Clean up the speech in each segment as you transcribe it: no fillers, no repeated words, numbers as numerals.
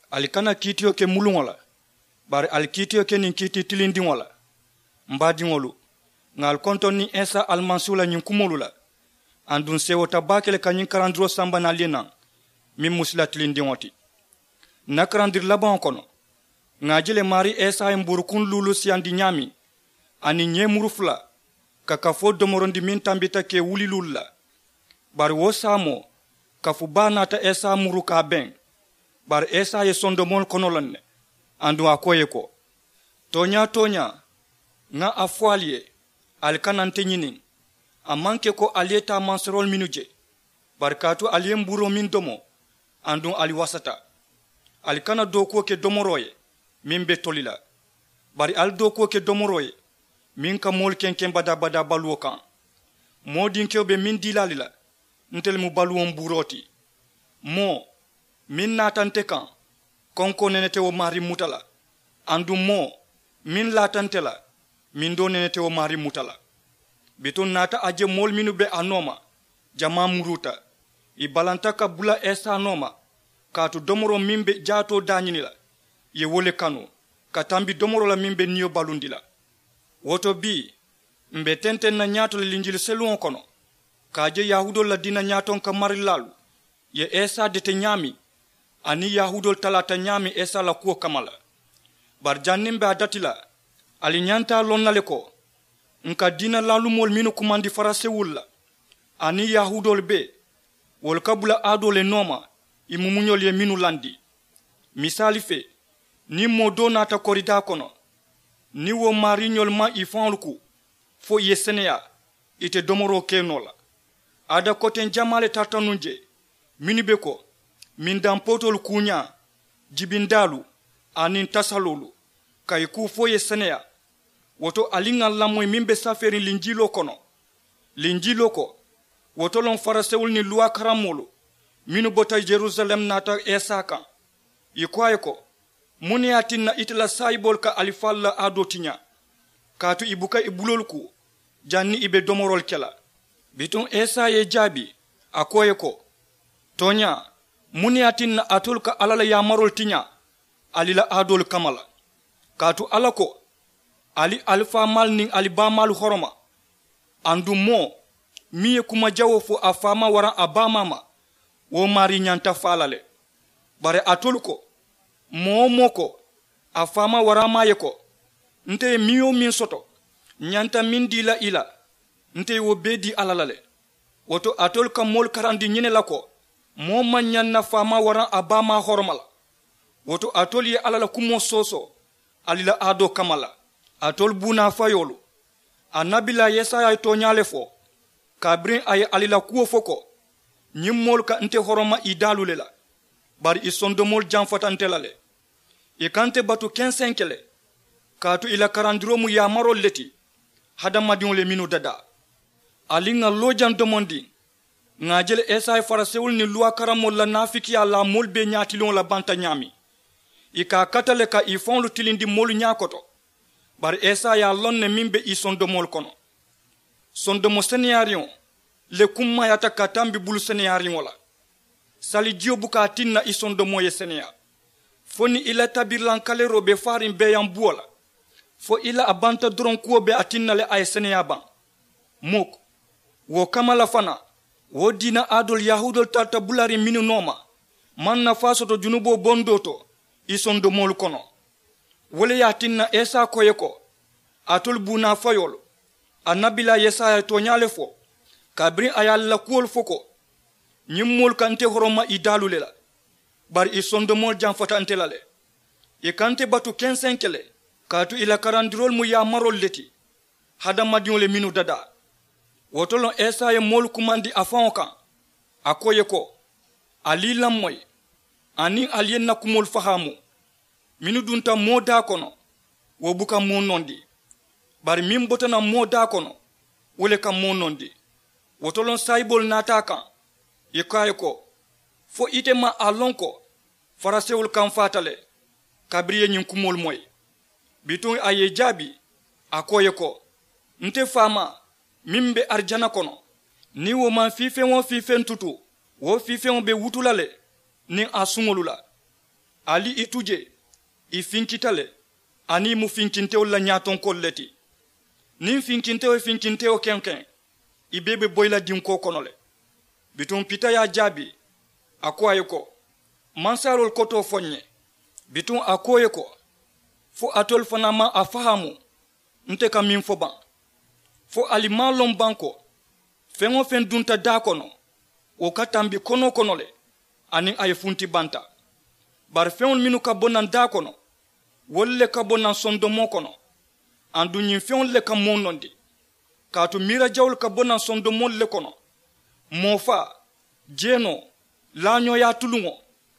alikana kitio ke mulungola bari al kitio ke nin kiti tilindingola mbadingolu ngal konton ni Esa almansula nyin kumolula andun sewota bakele kanyin karandro samba na lena min musla tilindingoti nakarandir laban kono ngajele mari Esa mburukun lulu siandi nyami ani nyemurufla kakafo domorondi min tambita ke wuli lulla bari wo samo kafu banata Esa muruka ben bar Esa ye sondomon konolonne andu akoye ko tonya nga afwalie alkanante nyinin amanke ko alieta manserol minuje barkatu aliem buro min domo andu ali wasata alkana doko ke domoroye min be tolila bari al doko ke domoroye min ka mol kenken bada baluo kan modin kewbe min dilalila ntel mu baluon buroti mo min natante kan konko nenete o mari mutala andu mo min latante la min do nenete o mari mutala biton nata aje mol minu be anoma jama muruta i balanta ka bula Esa noma katu domoro mimbe jato danyinila ye wole kanu katambi domoro la mimbe niyo balundila woto bi mbe tenten na nyato le linjil selon kono kaje yahudo la dina nyaton ka marilalu ye Esa dete nyami ani yahudol talata nyami Esa la kuo kamala bar jannimbe adatila ali nyanta lonnale ko nka dina lalumol minu kumandi farase wulla ani yahudol be wol kabula adole noma imumunyol ye minu landi misali fe ni modo nata korida kono ni wo marinyol ma ifanluku fo yesenea ite domoro kenola ada koten jamale tatanunje minu be ko min dampotol kunya jibindalu anin tasalulu kay ku fo yesenea woto alinga lamoy mimbe saferi linjilo kono linjilo ko woto lon farasewul ni luwa karamolo minu bota Jerusalem nata Esa kan yikwaye ko muni atinna itla saibol ka alifalla adotinya katu ibuka ibulolku janni ibe domorol kela biton Esa ye jabi akoye ko tonya muni atinna atulka alala ya marol tinya alila adol kamala katu alako ali alfa mal ning ali ba mal horoma andu mo miye kuma jawo fo afama wara abamama wo mari nyanta falale bare atulko moko afama wara maye ko nte miyo min soto nyanta min dila ila nte wo bedi alalale woto atolka mol karandi nyine lako mo manyanna fama wara abama horomala woto atoli alala kumo soso alila ado kamala atol buna fayolu anabila Yesaya tonyale fo kabrin ay alila kuo foko nyimmol ka nte horoma idalulela bari isondomol janfatantelale ikante batu 15 kele katu ila karandromu ya marol leti hadamadion le minu dada alinga lojan domondi ngajele Esa farasewul ni luwa karamol la nafiki ala molbe nyatilon la banta nyami ika katale ka ifon lu tilindi molu nyakoto bar Esa ya lonne mimbe i sondomol kono sondomo senarion le kumma yata katambi bulu senarion wala sali dio buka tinna i sondomo ye senia foni ila tabirlan kalero be farin be yambuola fo ila abanta dron kuo be atinna le ay senia ban mok wo kamala fana wo dina adol yahudol tata bulari minu noma manna faso to junubo bondoto i sondomol kono wole yatinna Esa koyeko atul buna fayol anabila Yesaya tonyale fo kabri ayalla kuol foko nyimmol kante horoma idalulela bar isondomol janfatante lale e kante batu 15 kele katu ila karandirol mu ya marol leti hadamadion le minu dada wotolon Esa mol kumandi afonka akoyeko alila moy ani alienna kumol fahamu minu dunta moda kono wo buka mo nondi bari min botana moda kono wole kam mo nondi wotolon saibol nataka yekayeko fo itema alonko farasewul kam fatale kabriye nyin kumol moy bitun aye jabi akoyeko nte fama mimbe arjana kono ni wo man fife won fife ntutu wo fife on be wutulale ni asungolula ali ituje i finkitale ani mu finkinteo la nyaton kolleti nin finkinteo kenken i bebe boyla dinko konole bitun pita ya jabi akwaye ko mansarol koto fonye bitun akoye ko fo atol fanama afahamu nte ka min fo ban fo alimalon banko fengo fen dunta da kono o katambi kono konole ani ay funti banta bar feŋol minu ka bonan da kono wolle ka bonan sondomo kono andu ñin feŋol le ka monondi kaatu mira jawol ka bonan sondomol le kono mofa jeno lañoya tuluŋo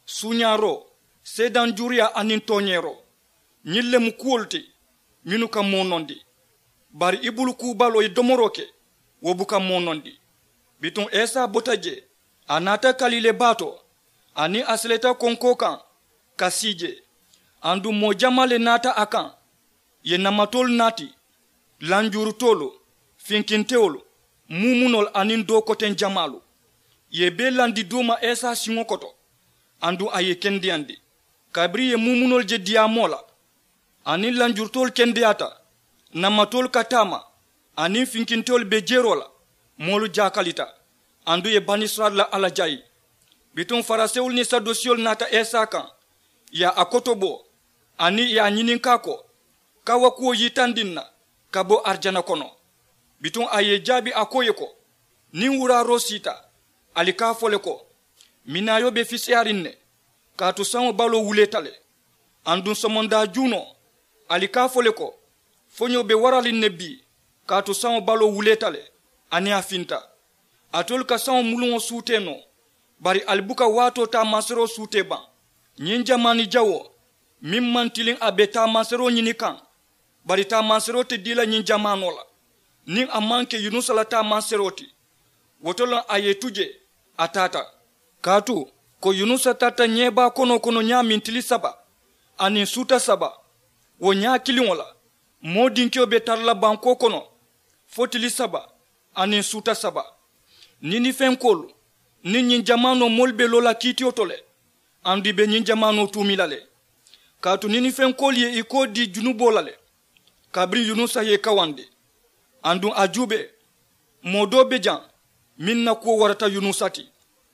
suñaro sedan juriya anin toñero ñin le mu kuwol ti minu ka monondi bari ibulu kubalo i domoro ke wo buka monondi bitun esa botaje anata kalile bato ani asleta konko kan kasije andu mo jamale nata akan ye namatol nati lanjuru tolo finkintewolo mumunol anin do koten jamalu ye belandi duma esa singo koto andu aye kendiandi kabri ye mumunol je diamola anin lanjurtol kendiata namatol katama anin finkintewol be jerola molu jakalita andu ye banisrad la alajayi bitun farasewul ni sadosiol nata esa kan ya akotobo ani ya nyininkako kawa kuo yitandinna kabo arjana kono bitun aye jabi akoye ko nin wura rosita alika fole ko minayo be fisiarinne katu sanwo balo wuletale andun somonda juno alika fole ko fonyo be waralinne bi katu sanwo balo wuletale ani afinta atol ka sanwo mulungo suteno bari albuka wato ta masero sute ban nyin jamani jawo mim mantilin abeta masero nyini kan bari ta masero te dila nyin jamano la nin amanke yunusa la ta maseroti wotolan ayetuje atata katu ko yunusa tata nyeba kono nya mintili saba ani suta saba wo nya kilingola modinkyo betarla banko kono fotili saba ani suta saba nini fenkolu nin jamano molbe lola kitiotole andi be nyin jamano tumilale katu nini fenkoli ye ikodi junubolale kabri yunusa ye kawande andu ajube modo bejan minna ko warata yunusati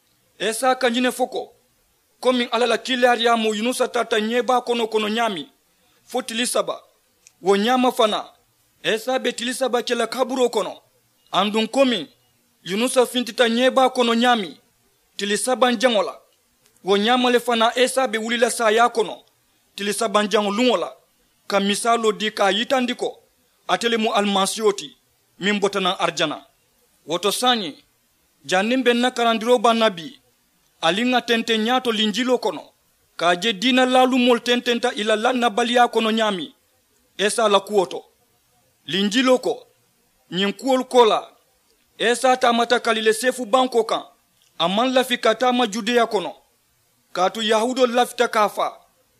esa kanjine foko komi alala kilaria mo yunusa tata nyeba kono nyami fotili saba wo nyama fana esa betili saba kela kaburo kono andun komi yunusa fintita nyeba kono nyami tilisaban jangola wo nyamale fana esa be wulila sa ya kono tilisaban jangolungola ka misalo di ka yitandiko atele mu almansioti min botana arjana woto sanyi janimbe na karandiro banabi alinga tente nyato linjilo kono ka je dina lalu mol tententa ila lanna balia kono nyami esa la kuoto linjilo ko nyinkuol kola esa tamata kalile sefu banko kan aman lafika tama judea kono katu yahudo lafita kafa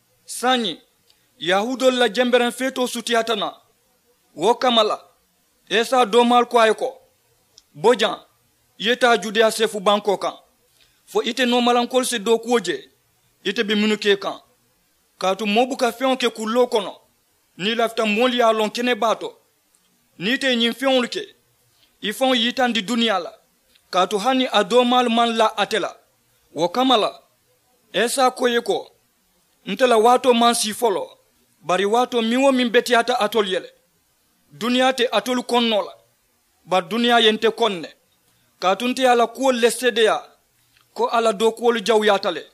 sanyi yahudo la jemberen feto sutiatana wo kamala esa domal ko ayko bojan yeta judea sefu banko kan fo ite no malankol se do kuoje ite be minuke kan katu mobu ka feon ke kullo kono ni lafta moli ya lon kene bato ni te nyin feon luke ifon yitandi dunia la katu hani adomal man la atela wo kamala esa koyeko ntela wato man si folo bari wato miwo min betiata atolyele dunia te atolu konnola ba dunia yente konne katunte ala ko lesedeya ko ala do ko lu jawyatale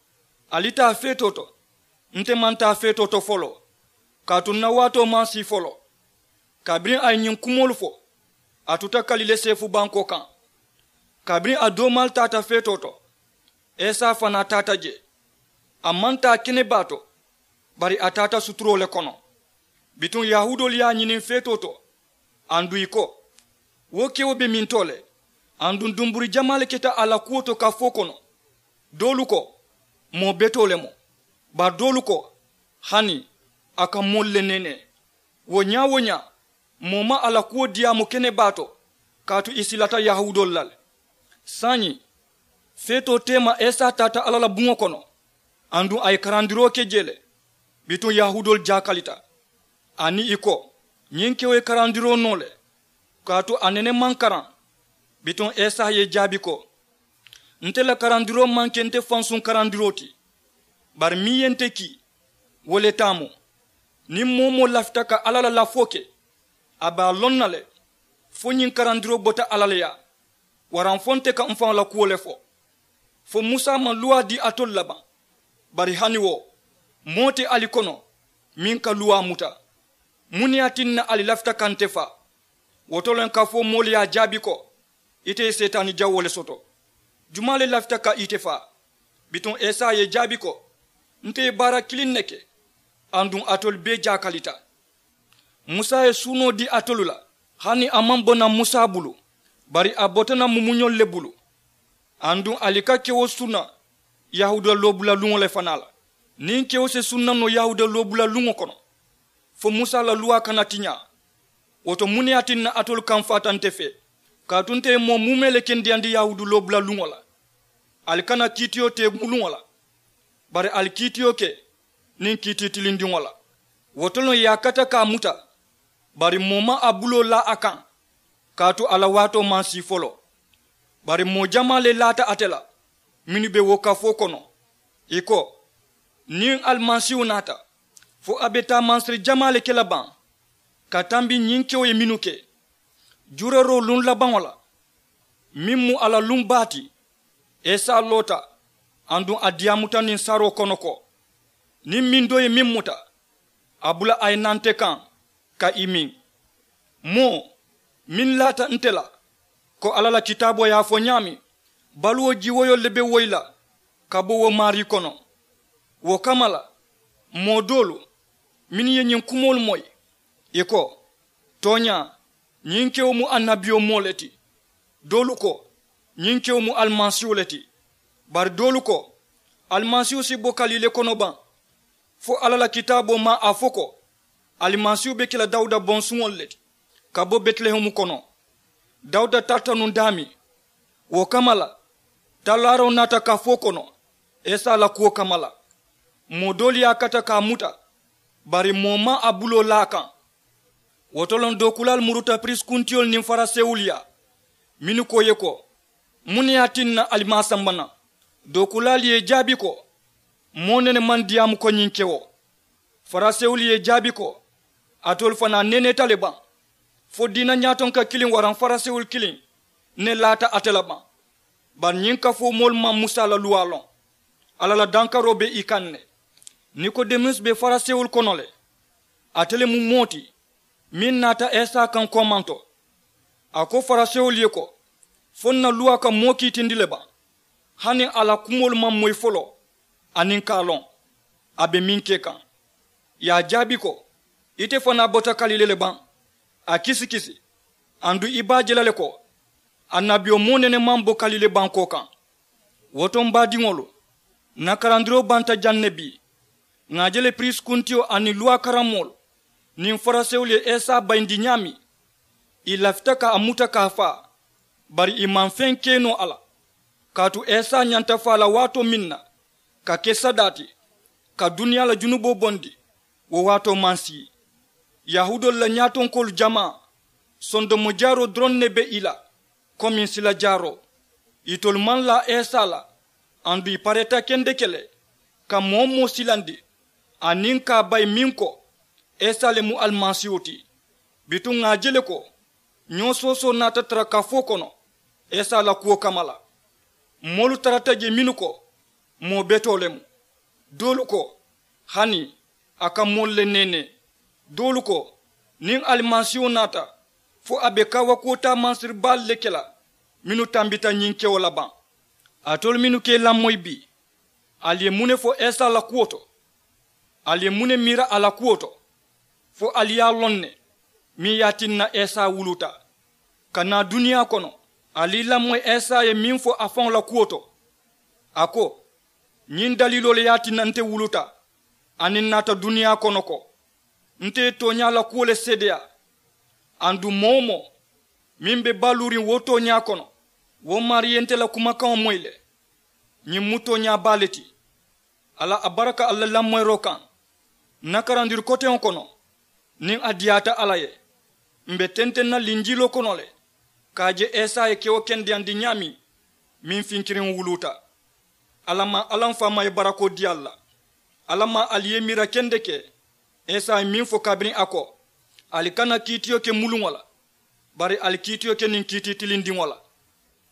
alita fetoto nte manta fetoto folo katunna wato man si folo kabrin ay nyin kumol fo atuta kalile sefu banko kan kabrin adomal tata fetoto esa fana tata je amanta kine bato bari atata suturo le kono bitun yahudo liya nyinin fetoto andu iko woke wobe mintole andun dumburi jamale keta ala kuoto ka fokono doluko mo betole mo ba doluko hani aka molle nene wonya moma ala kuo dia mo kene bato katu isilata yahudo lal sanyi feto tema esa tata alala bungo kono andu ay karandiro ke jele bitun yahudol jakalita ani iko nyin kewe karandiro nole kaatu anene mankaran bitun esa ye jabi ko ntela karandiro mankente fansun karandiroti bar miyente ki wole tamu ni momo lafta ka alala la foke aba lonnale fo nyin karandiro bota alale ya waran fonte ka mfan la kuole fo musa ma luwa di atol laban bari haniwo moti alikono min ka luwa muta muniatin ali lafta kantefa wotolen ka fo moliya jabi ko ite setani jawole soto jumale lafta ka itefa biton esa ye jabi ko nte bara kilin neke andun atol be jakalita musa e suno di atolula hani amambona musa bulu bari abotana mumunyol le bulu andun alika kewo suna yahuda lobula lungo le fanala nin kewo se sunna no yahuda lobula lungo kono fo musa la luwa kanatinya woto muniatin na atol kan fatante fe katunte mo mumele kendi andi yahudu lobula lungo la alkana kitio te mulungo la bari alkitio ke nin kiti tilindi wala wotono yakata ka muta bari moma abulo la akan katu ala wato mansi folo bari mo jamale lata atela minibe woka fo kono iko nin almansi unata fo abeta mansri jamale kelaban katambi nyinkewo ye minuke jurero lun laban wala mimmu ala lumbati esa lota andun adiamuta nin saro kono ko ni min doye min muta abula ay nante kan ka imin mo min lata ntela ko alala kitabo ya fo nyami baluwo jiwoyo lebe woyla kabo wo mari kono wo kamala modolu min yenyin kumol moy iko tonya nyinkewo mu annabiyo moleti dolu ko nyinkewo mu almansiyo leti bar dolu ko almansiyo si bokalile kono ban fo alala kitabo ma afoko almansiyo be kila Dauda bonsuol leti kabo Bethlehem kono Dauda tartanun dami wo kamala talaro nata ka fokono esa la kuo kamala modoli yakata ka muta bari moma abulo lakan wotolon dokulal muruta pris kuntiol nin fara sewulia minu ko yeko muniatin na almasambana dokulal ye jabi ko monene man diam ko nyinkewo fara sewuli ye jabi ko atol fana nene taliban fo dina nyaton ka kilin waran fara sewul kilin ne lata atelaban ban nyinka fo mol ma musa la lualon ala la dankaro be ikanne Nicodemus be fara sewul konole atele mu moti min nata esa kan komanto ako fara sewul yeko fonna luwa ka moki tindile ba hani ala kumol mam moy folo anin kalon abe minke kan ya jabi ko ite fona bota kalile ban a kisi andu ibajela le ko annabio monene mambo kalile ban ko kan woton badi ngolo nakarandro banta jannebi ngajele pris kuntio ani luwa karamol nin farasewle esa bindi nyami ilaftaka amuta kafa bari iman fen keno ala katu esa nyanta fala wato minna ka kesadati ka dunia la junubo bondi wo wato mansi yahudo la nyaton kol jama sondo mojaro dronne be ila komin sila jaro itol man la esa la andu ipareta kendekele ka momo silandi aninka bay minko esa le mu almansioti bitun ngajele ko nyososo nata traka fokono esa la kuo kamala molu tarata je minuko mo betolem doluko hani aka molle nene doluko nin almansio nata fo abeka wakota mansir bal lekela minu tambita nyinke wala ban atol minu ke lamoy bi aliye mune fo esa la kuoto aliye mune mira ala kuoto fo aliya lonne mi yatinna esa wuluta kana dunia kono ali lamoy esa ye min fo afon la kuoto ako nyin dalilo le yatinna nte wuluta anin nata dunia kono ko nte tonya la kuole sedea andu momo mimbe baluri woto nya kono wo mariente la kumaka moyle nyi muto nya baleti ala a baraka alla lammoyro kan nakarandir kote on kono nin a diyata ala ye mbe tenten na linjilo kono le kaje esa ye kewo kendiyandi ñami min finkirin wuluta alama alan fama ye barako di alla alama aliye mira kende ke esa ye min fo kabrin ako ali kana kitiyo ke mulun wala bari ali kitiyo ke nin kiti tilindin wala